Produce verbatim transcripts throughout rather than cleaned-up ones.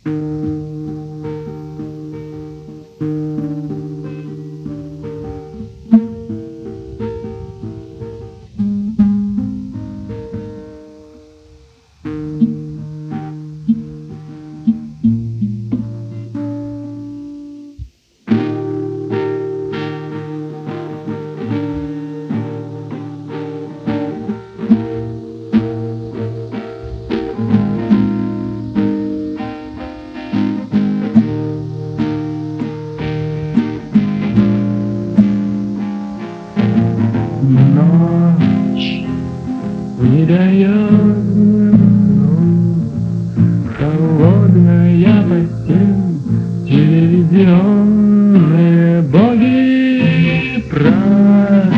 Ночь не дает сну, холодная постель, телевизионные боги, прах,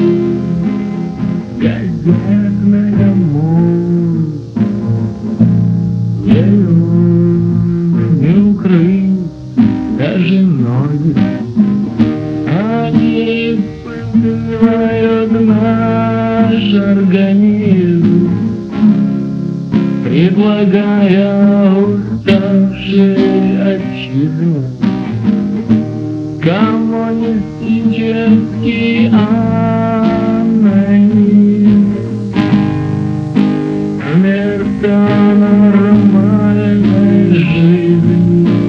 газетная муть, ею не укрыть даже ноги. Они впитывают наш организм, предлагая уставшей отчизне коммунистический анонизм вместо нормальной жизни.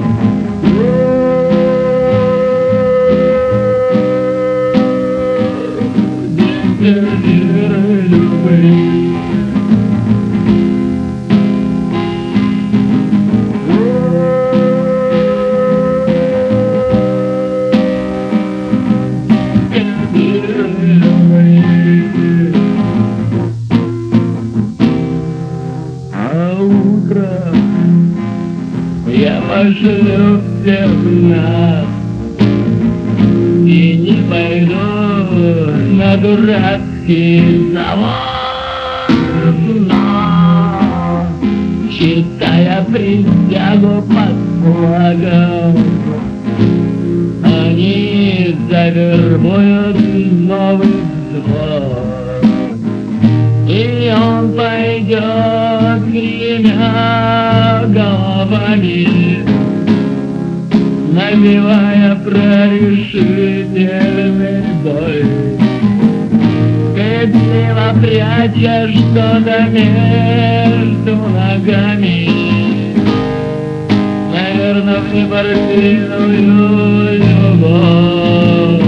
А утром я пошлю всех нас и не пойду на дурацкий завод, но, читая присягу под флагом, они завербуют новый взвод, и он пойдет, гремя головами, навевая про решительный бой. Стыдливо пряча что-то между ногами, наверное, в непартийную любовь.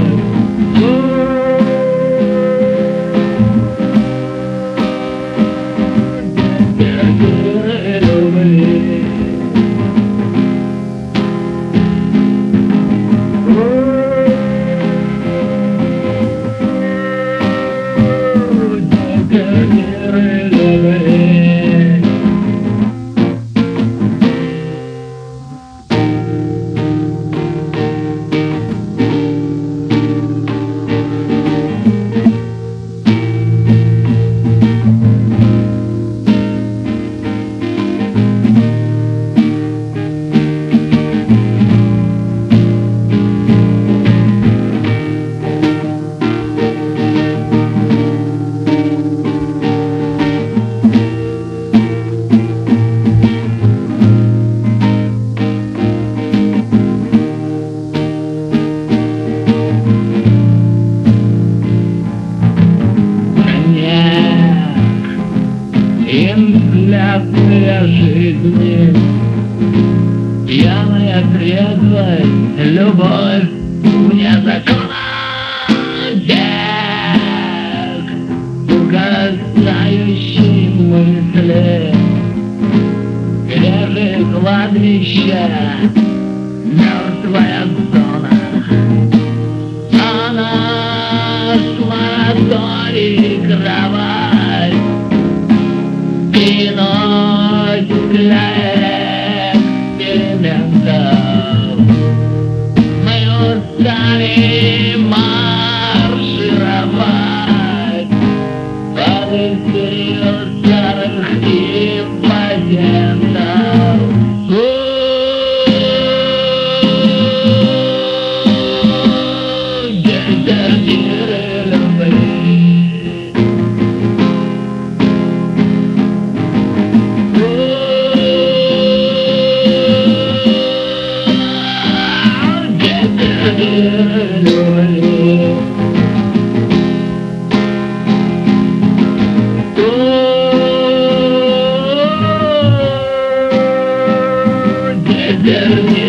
Инфляция жизни, пьяная трезвость, любовь вне закона, век угасающей мысли, свежие кладбища, мертвая зона, она с кровать. Кинуть для экспериментов. Мы устали маршировать под истерию старых импотентов. Дезертиры любви. Oh ветер не